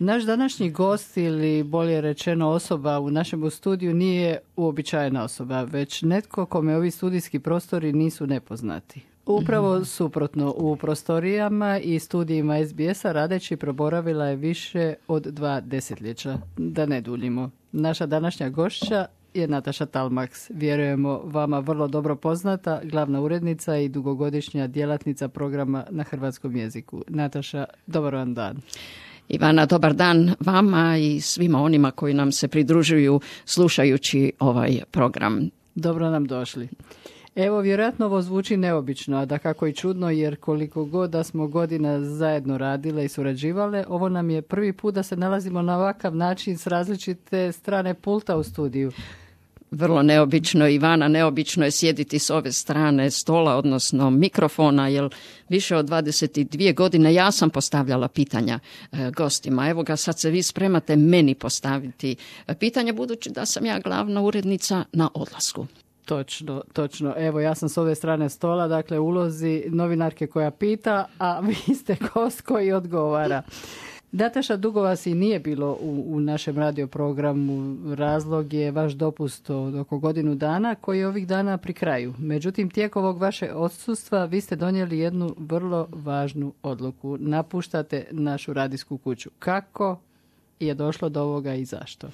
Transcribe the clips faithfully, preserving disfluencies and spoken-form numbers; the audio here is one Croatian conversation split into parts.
Naš današnji gost ili bolje rečeno osoba u našem studiju nije uobičajena osoba, već netko kome ovi studijski prostori nisu nepoznati. Upravo suprotno, u prostorijama i studijima es be es-a radeći proboravila je više od dva desetljeća. Da ne duljimo. Naša današnja gošća je Nataša Talmaks, vjerujemo vama vrlo dobro poznata, glavna urednica i dugogodišnja djelatnica programa na hrvatskom jeziku. Nataša, dobar vam dan. Ivana, dobar dan vama i svima onima koji nam se pridružuju slušajući ovaj program. Dobro nam došli. Evo, vjerojatno ovo zvuči neobično, a da kako i čudno, jer koliko god da smo godina zajedno radile i surađivale, ovo nam je prvi put da se nalazimo na ovakav način s različite strane pulta u studiju. Vrlo neobično, Ivana, neobično je sjediti s ove strane stola, odnosno mikrofona, jer više od dvadeset dvije godine ja sam postavljala pitanja e, gostima. Evo ga, sad se vi spremate meni postaviti pitanja, budući da sam ja glavna urednica na odlasku. Točno, točno. Evo, ja sam s ove strane stola, dakle, ulozi novinarke koja pita, a vi ste gost koji odgovara. Nataša, dugo vas i nije bilo u, u našem radio programu. Razlog je vaš dopust od oko godinu dana, koji je ovih dana pri kraju. Međutim, tijekom ovog vaše odsustva vi ste donijeli jednu vrlo važnu odluku. Napuštate našu radijsku kuću. Kako je došlo do ovoga i zašto?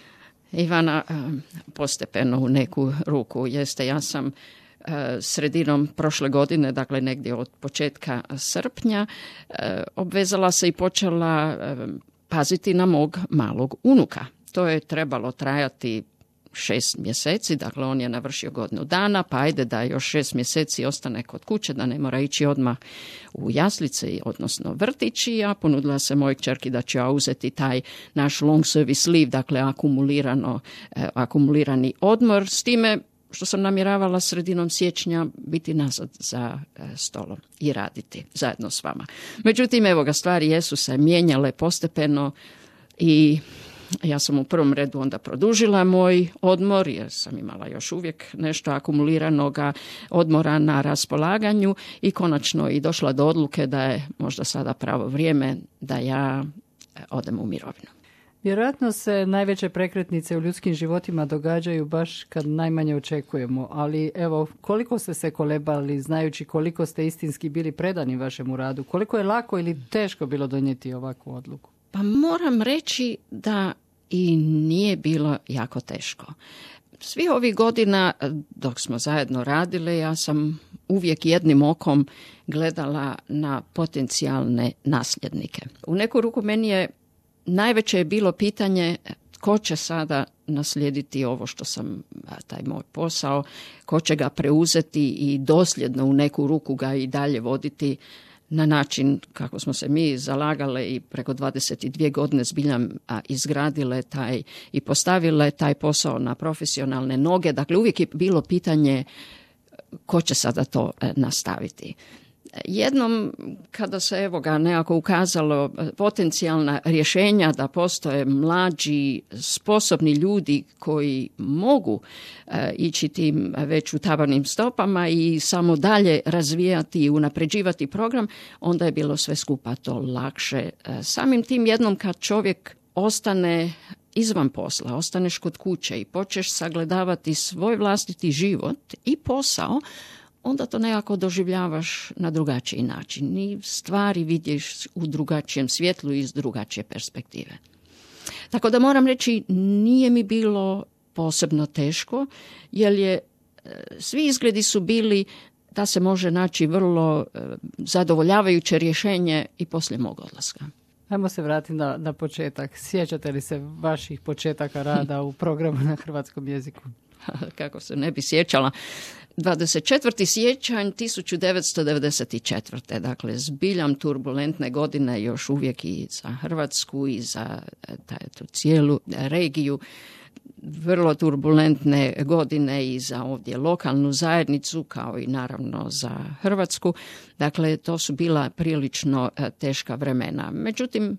Ivana, postepeno u neku ruku jeste. Ja sam sredinom prošle godine, dakle negdje od početka srpnja, obvezala se i počela paziti na mog malog unuka. To je trebalo trajati šest mjeseci, dakle on je navršio godinu dana, pa ajde da još šest mjeseci ostane kod kuće, da ne mora ići odmah u jaslice, odnosno vrtići. Ja ponudila se mojoj kćerki da ću ja uzeti taj naš long service leave, dakle akumulirano, akumulirani odmor, s time što sam namjeravala sredinom siječnja biti nazad za stolom i raditi zajedno s vama. Međutim, evo ga, stvari jesu se mijenjale postepeno i ja sam u prvom redu onda produžila moj odmor, jer sam imala još uvijek nešto akumuliranoga odmora na raspolaganju i konačno i došla do odluke da je možda sada pravo vrijeme da ja odem u mirovinu. Vjerojatno se najveće prekretnice u ljudskim životima događaju baš kad najmanje očekujemo, ali evo, koliko ste se kolebali znajući koliko ste istinski bili predani vašemu radu, koliko je lako ili teško bilo donijeti ovakvu odluku? Pa moram reći da i nije bilo jako teško. Svi ovih godina dok smo zajedno radile, ja sam uvijek jednim okom gledala na potencijalne nasljednike. U neku ruku meni je najveće je bilo pitanje ko će sada naslijediti ovo što sam, taj moj posao, ko će ga preuzeti i dosljedno u neku ruku ga i dalje voditi na način kako smo se mi zalagale i preko dvadeset dvije godine zbiljam izgradile taj i postavile taj posao na profesionalne noge. Dakle, uvijek je bilo pitanje ko će sada to nastaviti. Jednom kada se evo ga nekako ukazalo potencijalna rješenja da postoje mlađi, sposobni ljudi koji mogu e, ići tim već utabanim stopama i samo dalje razvijati i unapređivati program, onda je bilo sve skupa to lakše. E, samim tim jednom kad čovjek ostane izvan posla, ostaneš kod kuće i počneš sagledavati svoj vlastiti život i posao, onda to nekako doživljavaš na drugačiji način i stvari vidiš u drugačijem svjetlu i iz drugačije perspektive. Tako da moram reći, nije mi bilo posebno teško, jer je, svi izgledi su bili da se može naći vrlo zadovoljavajuće rješenje i poslije mog odlaska. Ajmo se vratiti na, na početak. Sjećate li se vaših početaka rada u programu na hrvatskom jeziku? Kako se ne bi sjećala. dvadeset četvrti siječanj tisuću devetsto devedeset četvrte. Dakle, zbiljam turbulentne godine još uvijek i za Hrvatsku i za tu cijelu regiju. Vrlo turbulentne godine i za ovdje lokalnu zajednicu, kao i naravno za Hrvatsku. Dakle, to su bila prilično teška vremena. Međutim,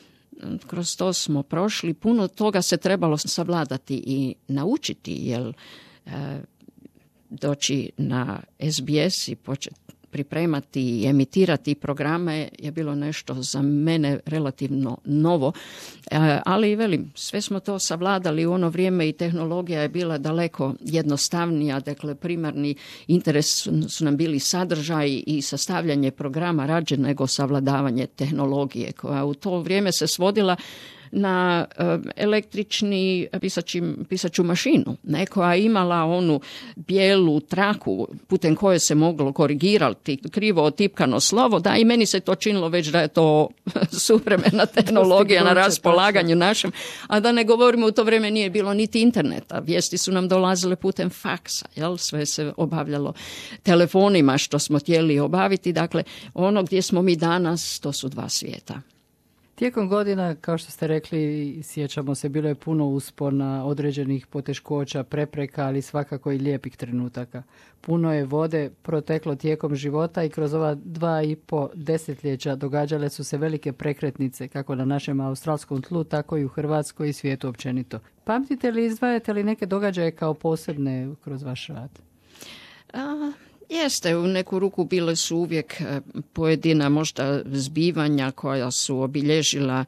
kroz to smo prošli. Puno toga se trebalo savladati i naučiti, jer e, doći na es be es i početi pripremati i emitirati programe je bilo nešto za mene relativno novo, ali velim, sve smo to savladali u ono vrijeme i tehnologija je bila daleko jednostavnija, dakle primarni interes su nam bili sadržaj i sastavljanje programa rađe nego savladavanje tehnologije koja u to vrijeme se svodila na električni pisači, pisaču mašinu. Neko je imala onu bijelu traku putem koje se moglo korigirati krivo otipkano slovo, da i meni se to činilo već da je to suvremena tehnologija na raspolaganju našem, a da ne govorimo u to vrijeme nije bilo niti interneta. Vijesti su nam dolazile putem faksa, jel? Sve se obavljalo telefonima što smo htjeli obaviti. Dakle, ono gdje smo mi danas, to su dva svijeta. Tijekom godina, kao što ste rekli, sjećamo se, bilo je puno uspona, određenih poteškoća, prepreka, ali svakako i lijepih trenutaka. Puno je vode proteklo tijekom života i kroz ova dva i po desetljeća događale su se velike prekretnice, kako na našem australskom tlu, tako i u Hrvatskoj i svijetu općenito. Pamtite li, izdvajate li neke događaje kao posebne kroz vaš rad? A... Jeste, u neku ruku bile su uvijek pojedina možda zbivanja koja su obilježila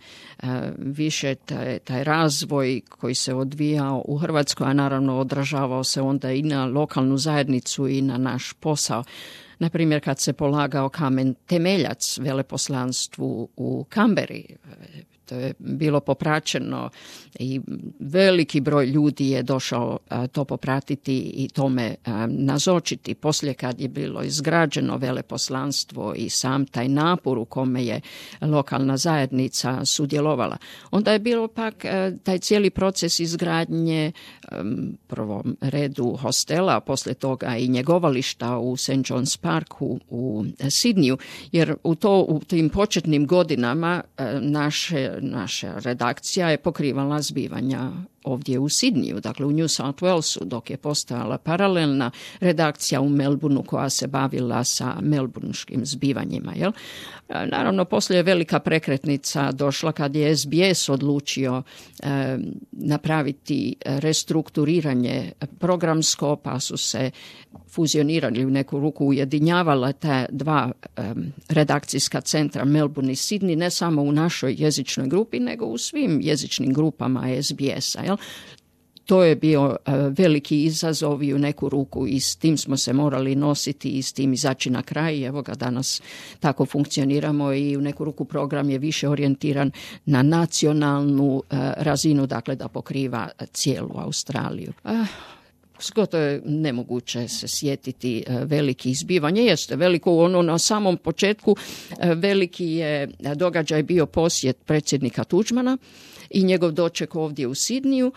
više taj, taj razvoj koji se odvijao u Hrvatskoj, a naravno odražavao se onda i na lokalnu zajednicu i na naš posao. Naprimjer, kad se polagao kamen temeljac veleposlanstvu u Kamberi, to je bilo popraćeno i veliki broj ljudi je došao a, to popratiti i tome a, nazočiti. Poslije kad je bilo izgrađeno veleposlanstvo i sam taj napor u kome je lokalna zajednica sudjelovala, onda je bilo pak a, taj cijeli proces izgradnje a, prvom redu hostela, a poslije toga i njegovališta u Saint John's Parku u Sidniju, jer u, to, u tim početnim godinama a, naše Naša redakcija je pokrivala zbivanja ovdje u Sidniju, dakle u New South Walesu, dok je postojala paralelna redakcija u Melbourneu koja se bavila sa melbourneškim zbivanjima. Jel? Naravno, poslije je velika prekretnica došla kad je S B S odlučio e, napraviti restrukturiranje programsko, pa su se fuzionirali u neku ruku, ujedinjavala ta dva e, redakcijska centra Melbourne i Sydney, ne samo u našoj jezičnoj grupi, nego u svim jezičnim grupama S B S-a. Jel? To je bio uh, veliki izazov i u neku ruku i s tim smo se morali nositi i s tim izaći na kraj. Evo ga, danas tako funkcioniramo i u neku ruku program je više orijentiran na nacionalnu uh, razinu, dakle da pokriva cijelu Australiju. Uh, Gotovo je nemoguće se sjetiti veliki izbivanje. Jeste veliko ono na samom početku. Veliki je događaj bio posjet predsjednika Tuđmana i njegov doček ovdje u Sidniju.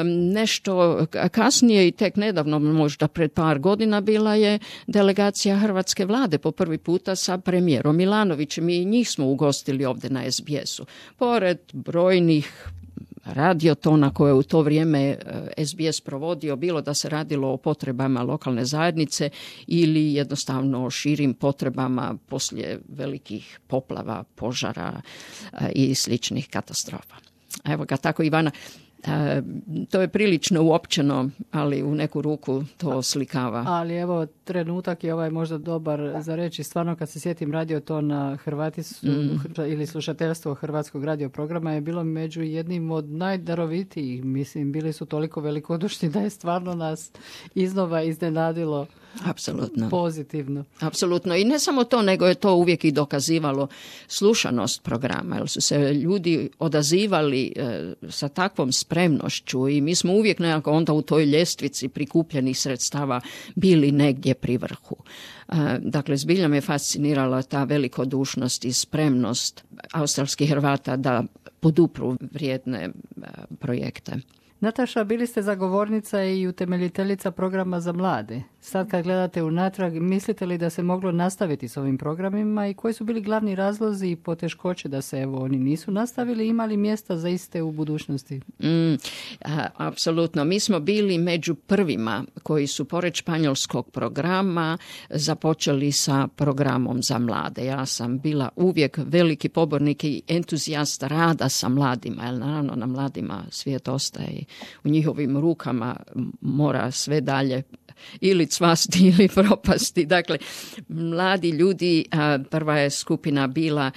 Nešto kasnije i tek nedavno, možda pred par godina, bila je delegacija hrvatske vlade po prvi puta sa premijerom Milanovićem i njih smo ugostili ovdje na S B S-u. Pored brojnih radiotona koje u to vrijeme S B S provodio, bilo da se radilo o potrebama lokalne zajednice ili jednostavno o širim potrebama poslije velikih poplava, požara i sličnih katastrofa. Evo ga, tako Ivana, E, to je prilično uopćeno, ali u neku ruku to oslikava. Ali evo, trenutak je ovaj možda dobar za reći. Stvarno, kad se sjetim radiotona Hrvati su, mm. ili slušateljstvo hrvatskog radioprograma je bilo među jednim od najdarovitijih. Mislim, bili su toliko velikodušni da je stvarno nas iznova iznenadilo. Apsolutno. Pozitivno. Apsolutno. I ne samo to, nego je to uvijek i dokazivalo slušanost programa, jer su se ljudi odazivali e, sa takvom spremnošću i mi smo uvijek nekako onda u toj ljestvici prikupljenih sredstava bili negdje pri vrhu. E, dakle, zbilja me fascinirala ta velikodušnost i spremnost australskih Hrvata da podupru vrijedne e, projekte. Nataša, bili ste zagovornica i utemeljiteljica programa za mlade. Sad kad gledate unatrag, mislite li da se moglo nastaviti s ovim programima i koji su bili glavni razlozi i poteškoće da se evo oni nisu nastavili, imali mjesta za iste u budućnosti? Mm, a, apsolutno. Mi smo bili među prvima koji su pored španjolskog programa započeli sa programom za mlade. Ja sam bila uvijek veliki pobornik i entuzijast rada sa mladima, jer naravno na mladima svijet ostaje u njihovim rukama, mora sve dalje ili cvasti ili propasti. Dakle, mladi ljudi, prva je skupina bila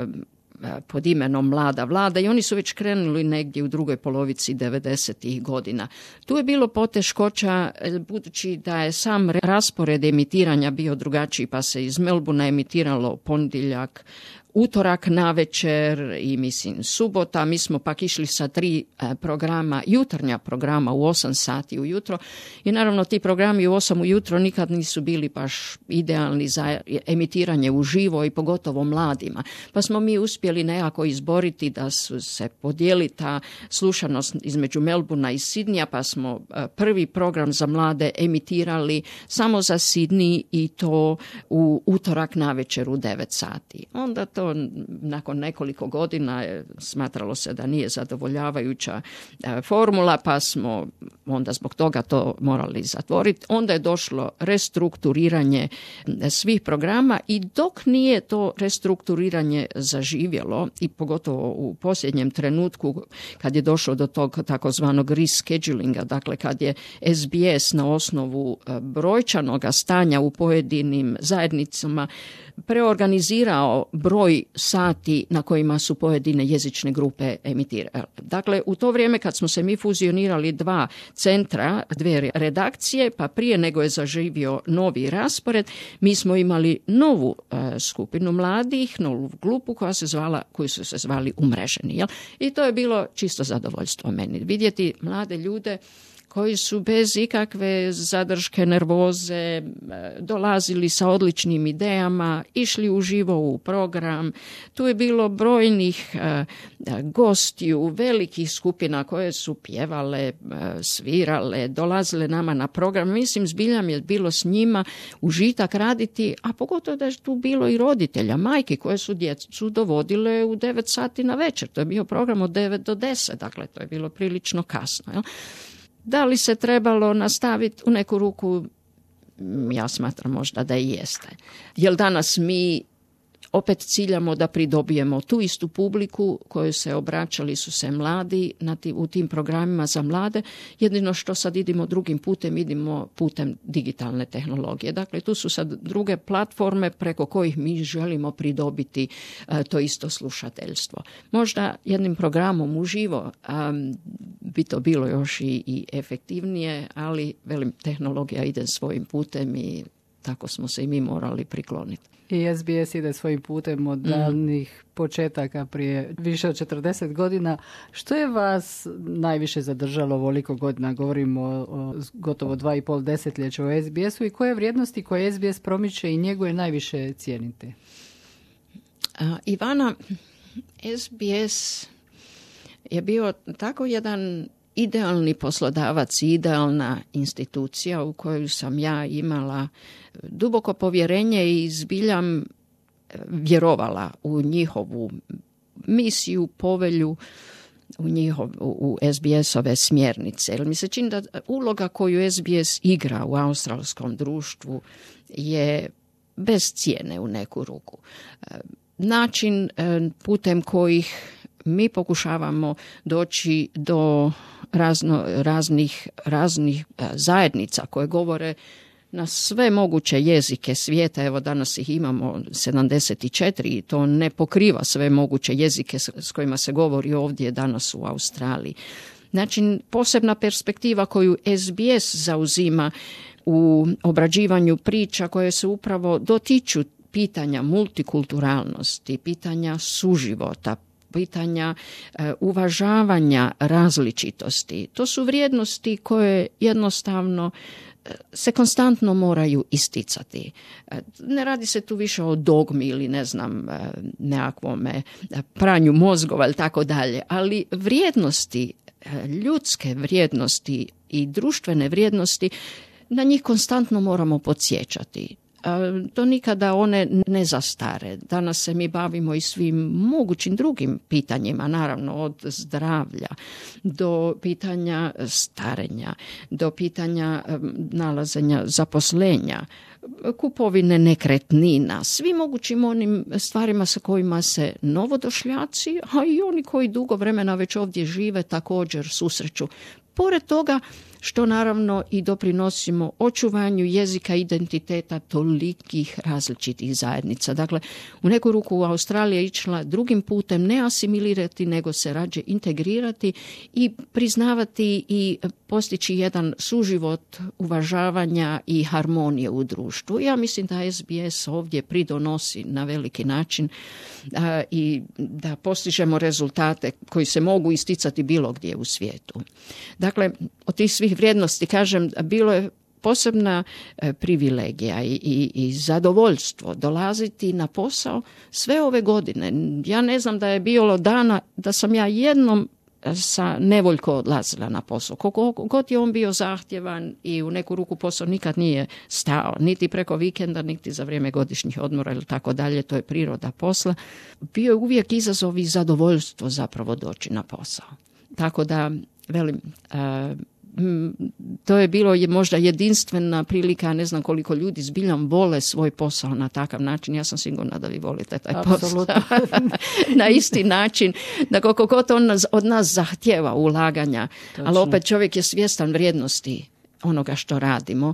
pod imenom Mlada vlada i oni su već krenuli negdje u drugoj polovici devedesetih godina. Tu je bilo poteškoća budući da je sam raspored emitiranja bio drugačiji, pa se iz Melbourna emitiralo ponedjeljak, utorak navečer i mislim subota. Mi smo pak išli sa tri programa, jutarnja programa u osam sati ujutro i naravno ti programi u osam ujutro nikad nisu bili baš idealni za emitiranje uživo i pogotovo mladima. Pa smo mi uspjeli nekako izboriti da su se podijeli ta slušanost između Melbourna i Sidnija, pa smo prvi program za mlade emitirali samo za Sidney i to u utorak navečer u devet sati. Onda to nakon nekoliko godina smatralo se da nije zadovoljavajuća formula, pa smo onda zbog toga to morali zatvoriti. Onda je došlo restrukturiranje svih programa i dok nije to restrukturiranje zaživjelo i pogotovo u posljednjem trenutku kad je došlo do tog takozvanog reschedulinga, dakle kad je S B S na osnovu brojčanog stanja u pojedinim zajednicama preorganizirao broj sati na kojima su pojedine jezične grupe emitirale. Dakle, u to vrijeme kad smo se mi fuzionirali dva centra, dvije redakcije, pa prije nego je zaživio novi raspored, mi smo imali novu e, skupinu mladih, novu grupu koja se zvala, koju su se zvali Umreženi. Jel? I to je bilo čisto zadovoljstvo meni. Vidjeti mlade ljude koji su bez ikakve zadrške, nervoze, dolazili sa odličnim idejama, išli uživo u program. Tu je bilo brojnih gostiju, velikih skupina koje su pjevale, svirale, dolazile nama na program. Mislim, zbiljam je bilo s njima užitak raditi, a pogotovo da je tu bilo i roditelja, majki koje su djecu dovodile u devet sati na večer. To je bio program od devet do deset, dakle to je bilo prilično kasno, jel? Da li se trebalo nastaviti u neku ruku? Ja smatram možda da i jeste. Jer danas mi opet ciljamo da pridobijemo tu istu publiku koju se obraćali su se mladi na ti, u tim programima za mlade. Jedino što sad idemo drugim putem, idemo putem digitalne tehnologije. Dakle, tu su sad druge platforme preko kojih mi želimo pridobiti uh, to isto slušateljstvo. Možda jednim programom uživo um, bi to bilo još i, i efektivnije, ali velim, tehnologija ide svojim putem i tako smo se i mi morali prikloniti. I S B S ide svojim putem od davnih mm. početaka prije više od četrdeset godina. Što je vas najviše zadržalo ovoliko godina? Govorimo o, o gotovo dva i pol desetljeća u S B S-u i koje vrijednosti koje S B S promiče i njeguje najviše cijenite? A, Ivana, S B S je bio tako jedan idealni poslodavac i idealna institucija u koju sam ja imala duboko povjerenje i zbiljam vjerovala u njihovu misiju, povelju, u, njihov, u S B S-ove smjernice. Jer mi se čini da uloga koju S B S igra u australskom društvu je bez cijene u neku ruku. Način putem kojih mi pokušavamo doći do razno, raznih, raznih zajednica koje govore na sve moguće jezike svijeta. Evo danas ih imamo sedamdeset četiri i to ne pokriva sve moguće jezike s kojima se govori ovdje danas u Australiji. Znači, posebna perspektiva koju S B S zauzima u obrađivanju priča koje se upravo dotiču pitanja multikulturalnosti, pitanja suživota, pitanja e, uvažavanja različitosti. To su vrijednosti koje jednostavno e, se konstantno moraju isticati. E, ne radi se tu više o dogmi ili ne znam e, nekakvome pranju mozgova ili tako dalje, ali vrijednosti, e, ljudske vrijednosti i društvene vrijednosti, na njih konstantno moramo podsjećati. To nikada one ne zastare. Danas se mi bavimo i svim mogućim drugim pitanjima, naravno od zdravlja do pitanja starenja, do pitanja nalaženja zaposlenja, kupovine nekretnina, svim mogućim onim stvarima sa kojima se novodošljaci, a i oni koji dugo vremena već ovdje žive također susreću. Pored toga, što naravno i doprinosimo očuvanju jezika identiteta tolikih različitih zajednica. Dakle, u neku ruku Australija je išla drugim putem, ne asimilirati, nego se rađe integrirati i priznavati i postići jedan suživot uvažavanja i harmonije u društvu. Ja mislim da S B S ovdje pridonosi na veliki način a, i da postižemo rezultate koji se mogu isticati bilo gdje u svijetu. Dakle, od tih svih vrijednosti, kažem, bilo je posebna e, privilegija i, i, i zadovoljstvo dolaziti na posao sve ove godine. Ja ne znam da je bilo dana da sam ja jednom sa nevoljko odlazila na posao. Koliko god je on bio zahtjevan i u neku ruku posao nikad nije stao, niti preko vikenda, niti za vrijeme godišnjih odmora ili tako dalje, to je priroda posla. Bio je uvijek izazov i zadovoljstvo zapravo doći na posao. Tako da, velim, uh, to je bilo je možda jedinstvena prilika, ne znam koliko ljudi zbiljom vole svoj posao na takav način. Ja sam sigurna da vi volite taj posao na isti način, da koliko god on od nas zahtjeva ulaganja, točno. Ali opet čovjek je svjestan vrijednosti onoga što radimo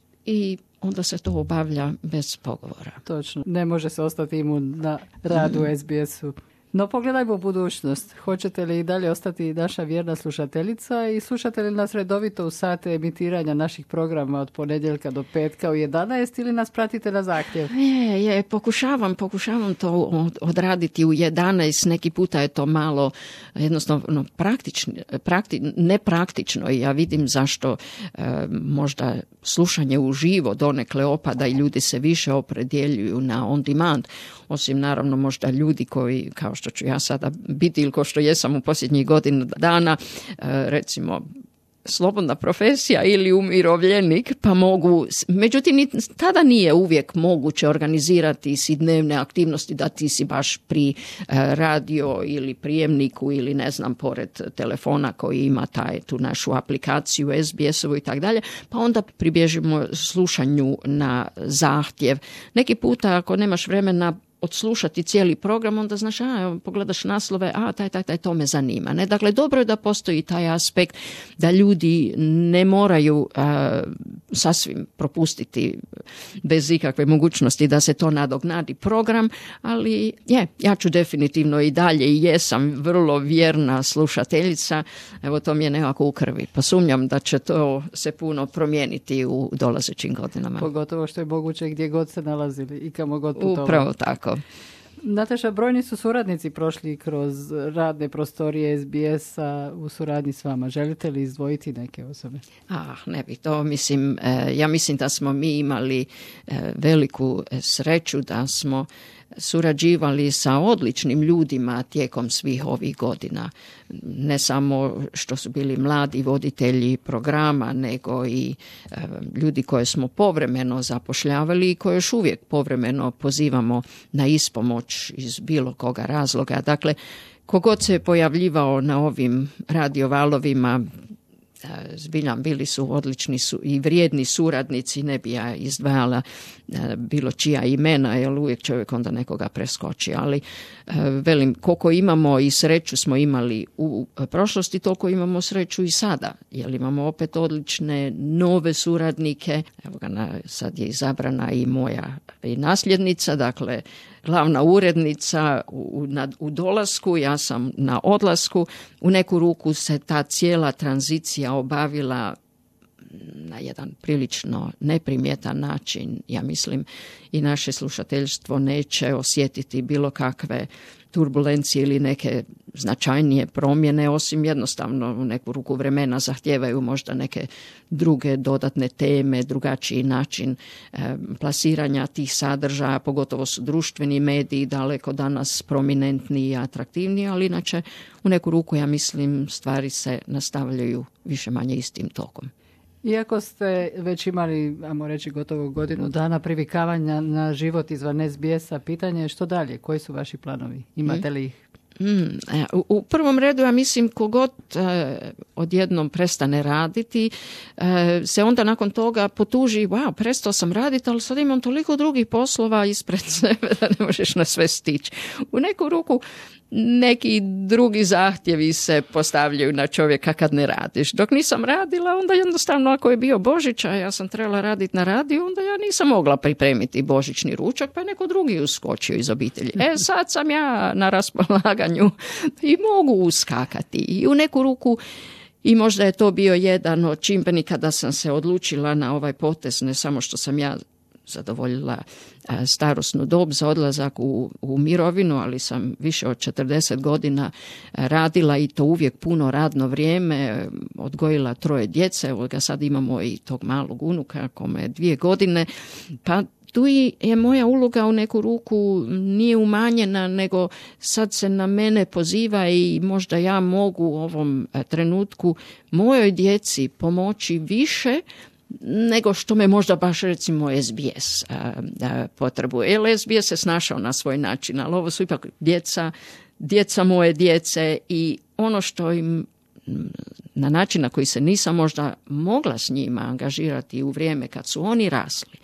i onda se to obavlja bez pogovora. Točno, ne može se ostati imun na radu u S B S-u. No pogledajmo u budućnost. Hoćete li i dalje ostati naša vjerna slušateljica i slušate li nas redovito u sate emitiranja naših programa od ponedjeljka do petka u jedanaest ili nas pratite na zahtjev? Je, je, pokušavam, pokušavam to odraditi u jedanaest, neki puta je to malo jednostavno praktično, prakti, nepraktično i ja vidim zašto e, možda slušanje uživo donekle opada i ljudi se više opredjeljuju na on demand. Osim naravno možda ljudi koji, kao što ću ja sada biti ili kao što jesam u posljednjih godina dana, recimo slobodna profesija ili umirovljenik, pa mogu, međutim tada nije uvijek moguće organizirati si dnevne aktivnosti da ti si baš pri radio ili prijemniku ili ne znam pored telefona koji ima taj, tu našu aplikaciju S B S-ovu i tako dalje, pa onda pribježimo slušanju na zahtjev. Neki puta ako nemaš vremena odslušati cijeli program, onda znaš, a, pogledaš naslove, a taj, taj, taj, to me zanima. Ne? Dakle, dobro je da postoji taj aspekt da ljudi ne moraju a, sasvim propustiti bez ikakve mogućnosti da se to nadoknadi program, ali je, ja ću definitivno i dalje i jesam vrlo vjerna slušateljica, evo to mi je nekako u krvi. Pa sumnjam da će to se puno promijeniti u dolazećim godinama. Pogotovo što je moguće gdje god se nalazili i kamo god putovali. Upravo tako. Nataša, brojni su suradnici prošli kroz radne prostorije S B S-a u suradnji s vama. Želite li izdvojiti neke osobe? Ah, ne bi to, mislim, ja mislim da smo mi imali veliku sreću da smo surađivali sa odličnim ljudima tijekom svih ovih godina. Ne samo što su bili mladi voditelji programa, nego i e, ljudi koje smo povremeno zapošljavali i koje još uvijek povremeno pozivamo na ispomoć iz bilo koga razloga. Dakle, kogod se je pojavljivao na ovim radiovalovima, zbiljam bili su odlični su i vrijedni suradnici, ne bi ja izdvajala bilo čija imena, jer uvijek čovjek onda nekoga preskoči, ali velim, koliko imamo i sreću smo imali u prošlosti, toliko imamo sreću i sada, jer imamo opet odlične nove suradnike. Evo ga, sad je izabrana i moja i nasljednica, dakle glavna urednica u, na, u dolasku, ja sam na odlasku. U neku ruku se ta cijela tranzicija obavila na jedan prilično neprimjetan način. Ja mislim i naše slušateljstvo neće osjetiti bilo kakve turbulencije ili neke značajnije promjene, osim jednostavno u neku ruku vremena zahtijevaju možda neke druge dodatne teme, drugačiji način e, plasiranja tih sadržaja, pogotovo su društveni mediji daleko danas prominentniji i atraktivniji, ali inače u neku ruku ja mislim stvari se nastavljaju više manje istim tokom. Iako ste već imali, ajmo reći, gotovo godinu dana privikavanja na život izvan S B S-a, pitanje je što dalje? Koji su vaši planovi? Imate li ih? Mm, u, u prvom redu ja mislim kogod e, odjednom prestane raditi, e, se onda nakon toga potuži, wow, prestao sam raditi, ali sad imam toliko drugih poslova ispred sebe da ne možeš na sve stići. U neku ruku neki drugi zahtjevi se postavljaju na čovjeka kad ne radiš. Dok nisam radila, onda jednostavno ako je bio Božić, a ja sam trebala raditi na radiju, onda ja nisam mogla pripremiti božićni ručak, pa je neko drugi uskočio iz obitelji. E, sad sam ja na raspolaganju i mogu uskakati. I u neku ruku i možda je to bio jedan od čimbenika da sam se odlučila na ovaj potez, ne samo što sam ja zadovoljila starosnu dob za odlazak u, u mirovinu, ali sam više od četrdeset godina radila i to uvijek puno radno vrijeme, odgojila troje djece, evo ga sad imamo i tog malog unuka kome je dvije godine, pa tu je moja uloga u neku ruku nije umanjena, nego sad se na mene poziva i možda ja mogu u ovom trenutku mojoj djeci pomoći više nego što me možda baš recimo S B S a, a, potrebuje. Jer S B S se snašao na svoj način, ali ovo su ipak djeca, djeca moje djece i ono što im na način na koji se nisam možda mogla s njima angažirati u vrijeme kad su oni rasli,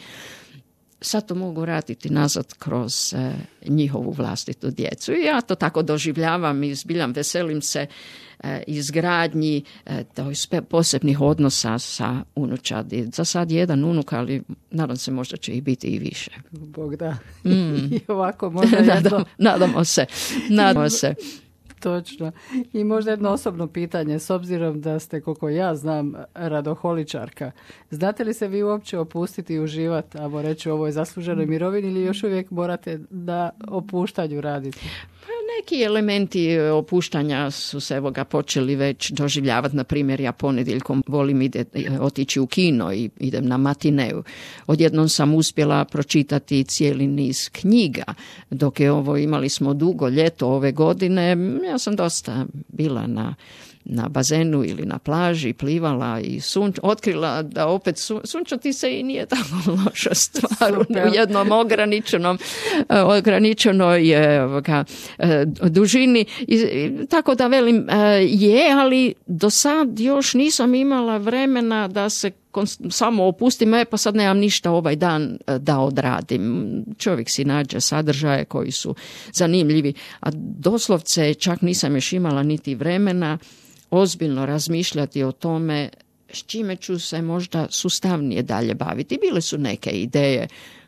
sad to mogu vratiti nazad kroz e, njihovu vlastitu djecu. I ja to tako doživljavam i zbiljam, veselim se e, izgradnji e, posebnih odnosa sa unučadi. Za sad jedan unuk, ali nadam se možda će ih biti i više. Bog da. Mm. I ovako možda jedno... Nadam, nadamo se. Nadamo se. Točno. I možda jedno osobno pitanje, s obzirom da ste, koliko ja znam, radoholičarka. Znate li se vi uopće opustiti i uživati, ajmo reći, u ovoj zasluženoj mirovini ili još uvijek morate na opuštanju raditi? Neki elementi opuštanja su se evo ga počeli već doživljavati. Na primjer, ja ponedjeljkom volim ide, otići u kino i idem na matineju. Odjednom sam uspjela pročitati cijeli niz knjiga. Dok je ovo, imali smo dugo ljeto ove godine, ja sam dosta bila na na bazenu ili na plaži, plivala i sunč, otkrila da opet sun, sunčati se i nije tako loša stvar u jednom ograničenom ograničenoj ga, dužini. I, i, tako da velim je, ali do sad još nisam imala vremena da se samo opustim, e, pa sad nemam ništa ovaj dan da odradim. Čovjek si nađe sadržaje koji su zanimljivi, a doslovce čak nisam još imala niti vremena ozbiljno razmišljati o tome s čime ću se možda sustavnije dalje baviti. Bile su neke ideje.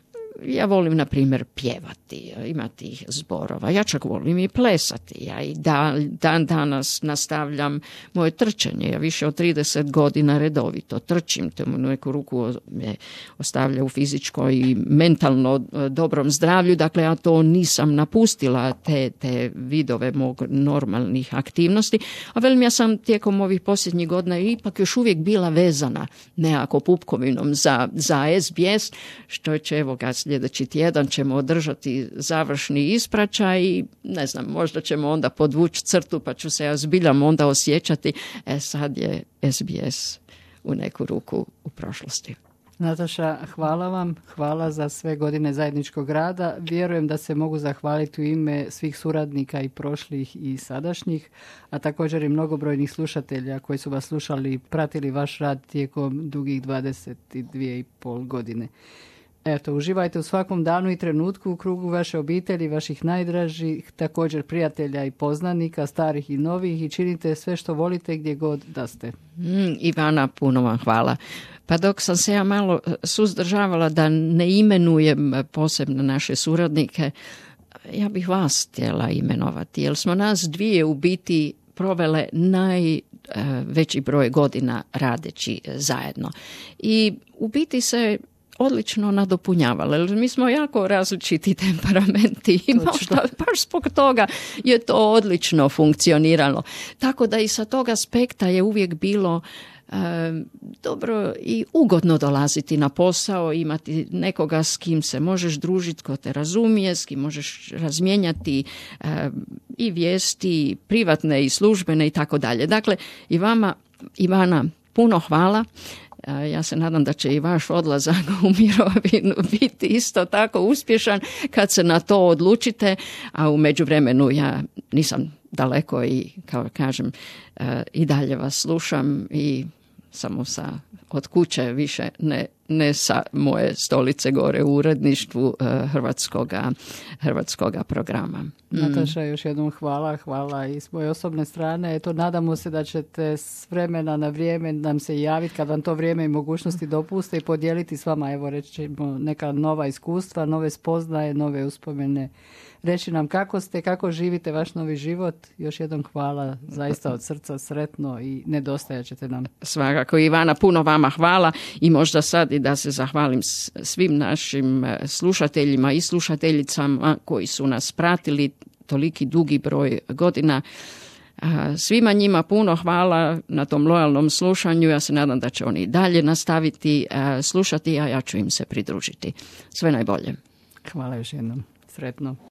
Ja volim, na primjer, pjevati, imati ih zborova. Ja čak volim i plesati. Ja i dan, dan danas nastavljam moje trčanje. Ja više od trideset godina redovito trčim. To mu neku ruku me ostavlja u fizičkoj i mentalno dobrom zdravlju. Dakle, ja to nisam napustila, te, te vidove mog normalnih aktivnosti. A velim, ja sam tijekom ovih posljednjih godina ipak još uvijek bila vezana nekako pupkovinom za, za S B S, što će, evo ga, sljedeći tjedan ćemo održati završni ispraćaj i ne znam, možda ćemo onda podvući crtu pa ću se ja zbiljam onda osjećati, e sad je S B S u neku ruku u prošlosti. Nataša, hvala vam, hvala za sve godine zajedničkog rada. Vjerujem da se mogu zahvaliti u ime svih suradnika i prošlih i sadašnjih, a također i mnogobrojnih slušatelja koji su vas slušali i pratili vaš rad tijekom dugih dvadeset dvije i pol godine. Eto, uživajte u svakom danu i trenutku u krugu vaše obitelji, vaših najdražih, također prijatelja i poznanika, starih i novih, i činite sve što volite gdje god da ste. Mm, Ivana, puno vam hvala. Pa dok sam se ja malo suzdržavala da ne imenujem posebno naše suradnike, ja bih vas htjela imenovati, jer smo nas dvije u biti provele najveći broj godina radeći zajedno. I u biti se odlično nadopunjavale. Mi smo jako različiti temperamenti i možda baš zbog toga je to odlično funkcioniralo. Tako da i sa tog aspekta je uvijek bilo e, dobro i ugodno dolaziti na posao, imati nekoga s kim se možeš družiti, ko te razumije, s kim možeš razmijenjati e, i vijesti, privatne i službene i tako dalje. Dakle, i vama, Ivana, puno hvala. Ja se nadam da će i vaš odlazak u mirovinu biti isto tako uspješan kad se na to odlučite, a u međuvremenu ja nisam daleko i, kao kažem, i dalje vas slušam i samo sa od kuće više ne ne sa moje stolice gore u uredništvu hrvatskoga, hrvatskoga programa. Nataša, još jednom hvala, hvala i s moje osobne strane. Eto, nadamo se da ćete s vremena na vrijeme nam se javiti kad vam to vrijeme i mogućnosti dopuste i podijeliti s vama, evo rećemo, neka nova iskustva, nove spoznaje, nove uspomene. Reći nam kako ste, kako živite vaš novi život. Još jednom hvala, zaista od srca sretno i nedostajat ćete nam. Svakako, Ivana, puno vama hvala i možda sad i da se zahvalim svim našim slušateljima i slušateljicama koji su nas pratili toliki dugi broj godina. Svima njima puno hvala na tom lojalnom slušanju. Ja se nadam da će oni i dalje nastaviti slušati, a ja ću im se pridružiti. Sve najbolje. Hvala još jednom. Sretno.